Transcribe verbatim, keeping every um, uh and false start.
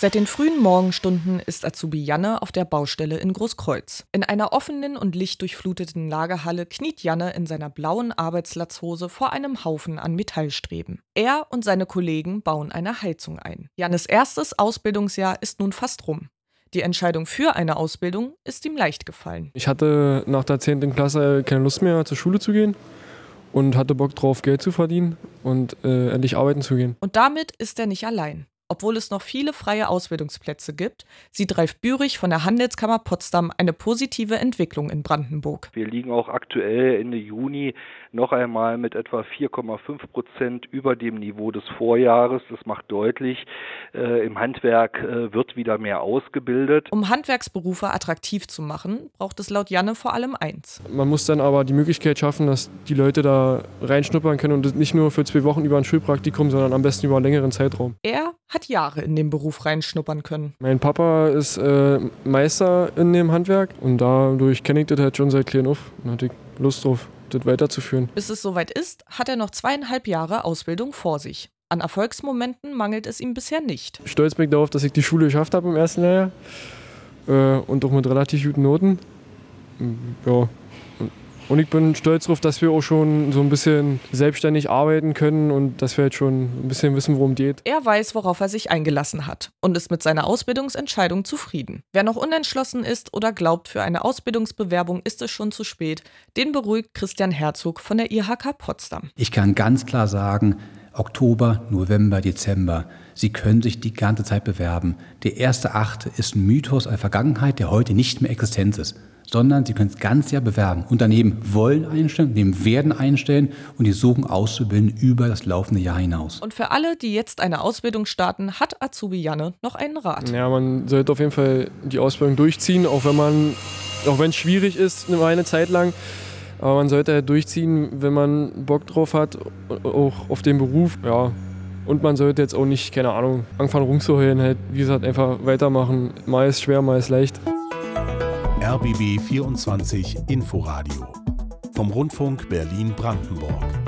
Seit den frühen Morgenstunden ist Azubi Janne auf der Baustelle in Großkreuz. In einer offenen und lichtdurchfluteten Lagerhalle kniet Janne in seiner blauen Arbeitslatzhose vor einem Haufen an Metallstreben. Er und seine Kollegen bauen eine Heizung ein. Jannes erstes Ausbildungsjahr ist nun fast rum. Die Entscheidung für eine Ausbildung ist ihm leicht gefallen. Ich hatte nach der zehnten Klasse keine Lust mehr, zur Schule zu gehen und hatte Bock drauf, Geld zu verdienen und äh, endlich arbeiten zu gehen. Und damit ist er nicht allein. Obwohl es noch viele freie Ausbildungsplätze gibt, sieht Ralf Bührig von der Handelskammer Potsdam eine positive Entwicklung in Brandenburg. Wir liegen auch aktuell Ende Juni noch einmal mit etwa vier Komma fünf Prozent über dem Niveau des Vorjahres. Das macht deutlich, äh, im Handwerk äh, wird wieder mehr ausgebildet. Um Handwerksberufe attraktiv zu machen, braucht es laut Janne vor allem eins. Man muss dann aber die Möglichkeit schaffen, dass die Leute da reinschnuppern können und das nicht nur für zwei Wochen über ein Schulpraktikum, sondern am besten über einen längeren Zeitraum. Er hat Jahre in den Beruf reinschnuppern können. Mein Papa ist äh, Meister in dem Handwerk und dadurch kenne ich das halt schon seit klein auf und hatte ich Lust drauf, das weiterzuführen. Bis es soweit ist, hat er noch zweieinhalb Jahre Ausbildung vor sich. An Erfolgsmomenten mangelt es ihm bisher nicht. Stolz bin ich darauf, dass ich die Schule geschafft habe im ersten Lehrjahr äh, und auch mit relativ guten Noten. Ja. Und ich bin stolz darauf, dass wir auch schon so ein bisschen selbstständig arbeiten können und dass wir jetzt schon ein bisschen wissen, worum es geht. Er weiß, worauf er sich eingelassen hat und ist mit seiner Ausbildungsentscheidung zufrieden. Wer noch unentschlossen ist oder glaubt, für eine Ausbildungsbewerbung ist es schon zu spät, den beruhigt Christian Herzog von der I H K Potsdam. Ich kann ganz klar sagen, Oktober, November, Dezember, Sie können sich die ganze Zeit bewerben. Der erste Achte ist ein Mythos einer Vergangenheit, der heute nicht mehr existent ist. Sondern Sie können das ganze Jahr bewerben. Unternehmen wollen einstellen, Unternehmen werden einstellen und die suchen Auszubildende über das laufende Jahr hinaus. Und für alle, die jetzt eine Ausbildung starten, hat Azubi Janne noch einen Rat. Ja, man sollte auf jeden Fall die Ausbildung durchziehen, auch wenn man, auch wenn es schwierig ist, eine Zeit lang. Aber man sollte halt durchziehen, wenn man Bock drauf hat, auch auf den Beruf. Ja. Und man sollte jetzt auch nicht, keine Ahnung, anfangen rumzuheulen, halt, wie gesagt, einfach weitermachen. Mal ist schwer, mal ist leicht. R B B vierundzwanzig Inforadio vom Rundfunk Berlin-Brandenburg.